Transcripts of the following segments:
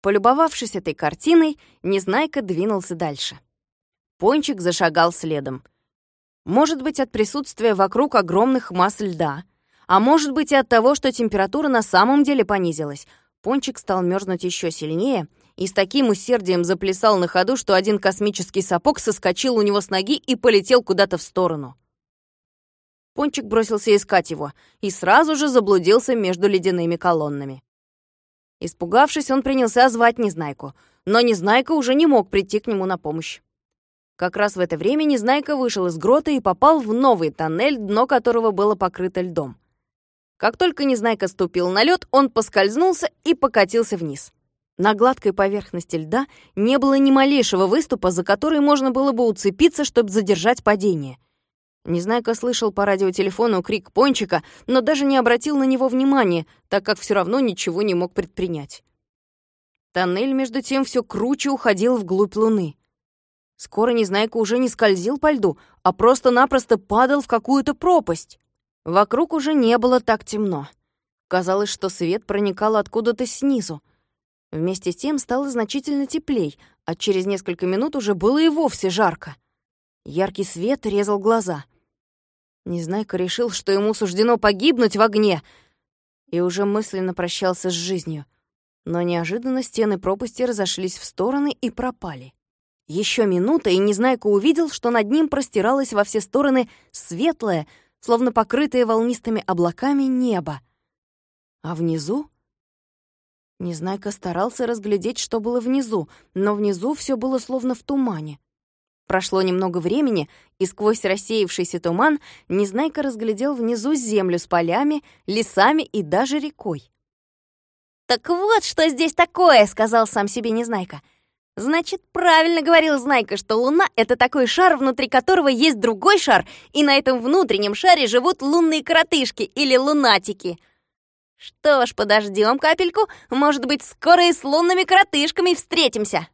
Полюбовавшись этой картиной, Незнайка двинулся дальше. Пончик зашагал следом. Может быть, от присутствия вокруг огромных масс льда, а может быть и от того, что температура на самом деле понизилась. Пончик стал мерзнуть еще сильнее и с таким усердием заплясал на ходу, что один космический сапог соскочил у него с ноги и полетел куда-то в сторону. Пончик бросился искать его и сразу же заблудился между ледяными колоннами. Испугавшись, он принялся звать Незнайку, но Незнайка уже не мог прийти к нему на помощь. Как раз в это время Незнайка вышел из грота и попал в новый тоннель, дно которого было покрыто льдом. Как только Незнайка ступил на лед, он поскользнулся и покатился вниз. На гладкой поверхности льда не было ни малейшего выступа, за который можно было бы уцепиться, чтобы задержать падение. Незнайка слышал по радиотелефону крик Пончика, но даже не обратил на него внимания, так как все равно ничего не мог предпринять. Тоннель, между тем, все круче уходил вглубь Луны. Скоро Незнайка уже не скользил по льду, а просто-напросто падал в какую-то пропасть. Вокруг уже не было так темно. Казалось, что свет проникал откуда-то снизу. Вместе с тем стало значительно теплей, а через несколько минут уже было и вовсе жарко. Яркий свет резал глаза. Незнайка решил, что ему суждено погибнуть в огне, и уже мысленно прощался с жизнью. Но неожиданно стены пропасти разошлись в стороны и пропали. Еще минута, и Незнайка увидел, что над ним простиралось во все стороны светлое, словно покрытое волнистыми облаками небо. А внизу? Незнайка старался разглядеть, что было внизу, но внизу все было словно в тумане. Прошло немного времени, и сквозь рассеявшийся туман Незнайка разглядел внизу землю с полями, лесами и даже рекой. «Так вот, что здесь такое!» — сказал сам себе Незнайка. «Значит, правильно говорил Знайка, что Луна — это такой шар, внутри которого есть другой шар, и на этом внутреннем шаре живут лунные коротышки или лунатики. Что ж, подождем капельку, может быть, скоро и с лунными коротышками встретимся!»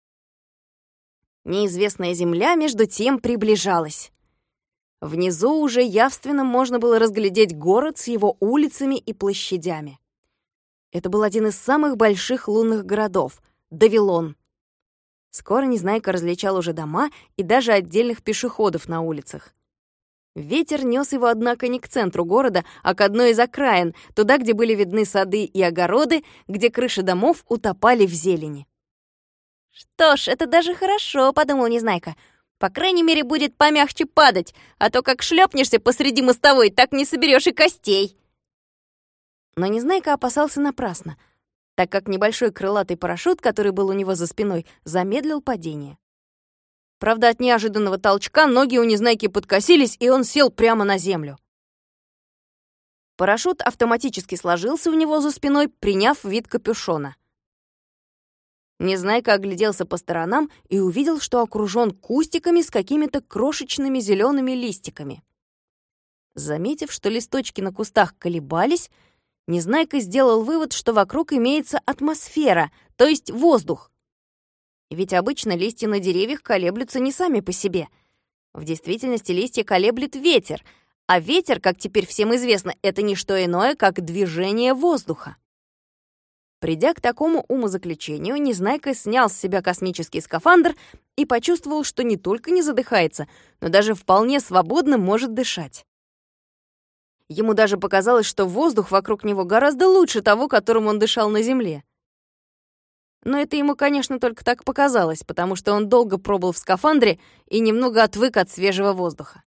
Неизвестная земля, между тем, приближалась. Внизу уже явственно можно было разглядеть город с его улицами и площадями. Это был один из самых больших лунных городов — Давилон. Скоро Незнайка различал уже дома и даже отдельных пешеходов на улицах. Ветер нес его, однако, не к центру города, а к одной из окраин, туда, где были видны сады и огороды, где крыши домов утопали в зелени. «Что ж, это даже хорошо», — подумал Незнайка. «По крайней мере, будет помягче падать, а то как шлепнешься посреди мостовой, так не соберешь и костей». Но Незнайка опасался напрасно, так как небольшой крылатый парашют, который был у него за спиной, замедлил падение. Правда, от неожиданного толчка ноги у Незнайки подкосились, и он сел прямо на землю. Парашют автоматически сложился у него за спиной, приняв вид капюшона. Незнайка огляделся по сторонам и увидел, что окружен кустиками с какими-то крошечными зелеными листиками. Заметив, что листочки на кустах колебались, Незнайка сделал вывод, что вокруг имеется атмосфера, то есть воздух. Ведь обычно листья на деревьях колеблются не сами по себе. В действительности листья колеблет ветер, а ветер, как теперь всем известно, это не что иное, как движение воздуха. Придя к такому умозаключению, Незнайка снял с себя космический скафандр и почувствовал, что не только не задыхается, но даже вполне свободно может дышать. Ему даже показалось, что воздух вокруг него гораздо лучше того, которым он дышал на Земле. Но это ему, конечно, только так показалось, потому что он долго пробыл в скафандре и немного отвык от свежего воздуха.